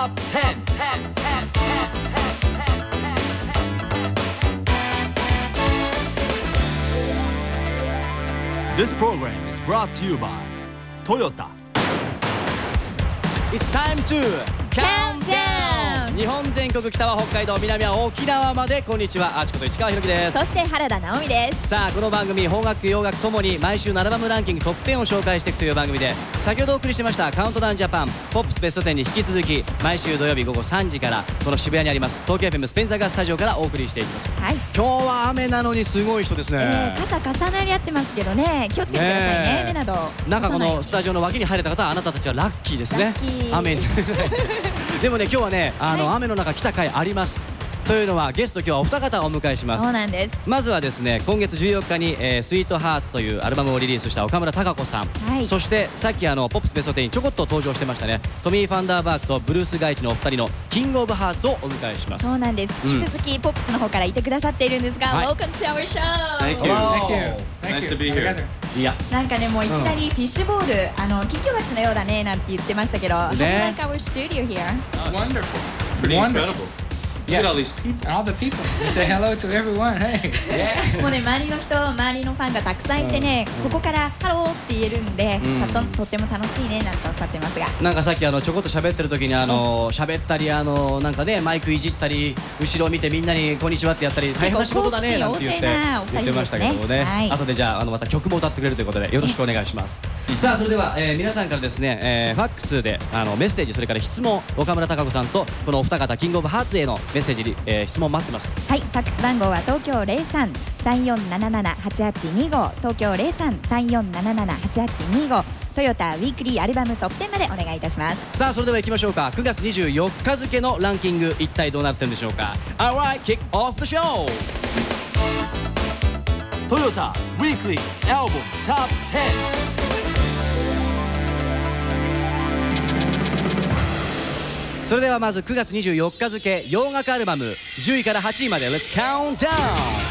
Top 10. This program is brought to you by Toyota. It's time to Countdown! 日本全国、北は北海道、南は沖縄まで。こんにちは、あちこと市川ひろきです。 そして原田直美です。 さあ、この番組邦楽洋楽ともに毎週のアルバムランキングトップ10を紹介していくという番組で、先ほどお送りしましたカウントダウンジャパンポップスベスト10に引き続き、毎週土曜日午後3時からこの渋谷にあります東京 FM スペンサーガスタジオからお送りしていきます。 はい、 今日は雨なのにすごい人ですね。 傘重なり合ってますけどね、気をつけてくださいね。目などなんかこのスタジオの脇に入れた方はあなたたちはラッキーですね。 ラッキー雨にでもね、今日はね、雨の中来た回あります。というのはゲスト今日はお二方をお迎えします。 そうなんです。 まずはですね、今月14日にスイートハーツというアルバムをリリースした岡村孝子さん、 はい、 そしてさっきポップスベスト10にちょこっと登場してましたね、トミー・ファンダーバーグとブルース・ガイチのお二人のキング・オブ・ハーツをお迎えします。 そうなんです。引き続きポップスの方からいてくださっているんですが、Welcome to our show! Thank you. Nice to be here. いや、 なんかね、もういきなりフィッシュボール、金魚鉢のようだねなんて言ってましたけど、 ね、 Like our studio here. Wonderful. Pretty incredible. Look at all these people. All the people. Say hello to everyone. Hey. もうね、周りの人、周りのファンがたくさんいてね、ここからハローって言えるんで、とっても楽しいねなんておっしゃってますが、 なんかさっきちょこっと喋ってる時に喋ったりなんかね、マイクいじったり、後ろを見てみんなにこんにちはってやったり、大変な仕事だねなんて言ってましたけどもね、 はい、 後でじゃあまた曲も歌ってくれるということでよろしくお願いします。さあ、それでは皆さんからですね、ファックスでメッセージ、それから質問、岡村孝子さんとこのお二方キングオブハーツへのメッセージ、質問待ってます。 はい、ファックス番号は東京03-3477-8825、東京03-3477-8825、トヨタウィークリーアルバムトップ10までお願いいたします。 さあ、それでは行きましょうか。9月24日付のランキング、一体どうなってるんでしょうか。 Alright, kick off the show! Toyota Weekly Album Top 10. それではまず9月24日付洋楽アルバム10位から8位まで Let's count down!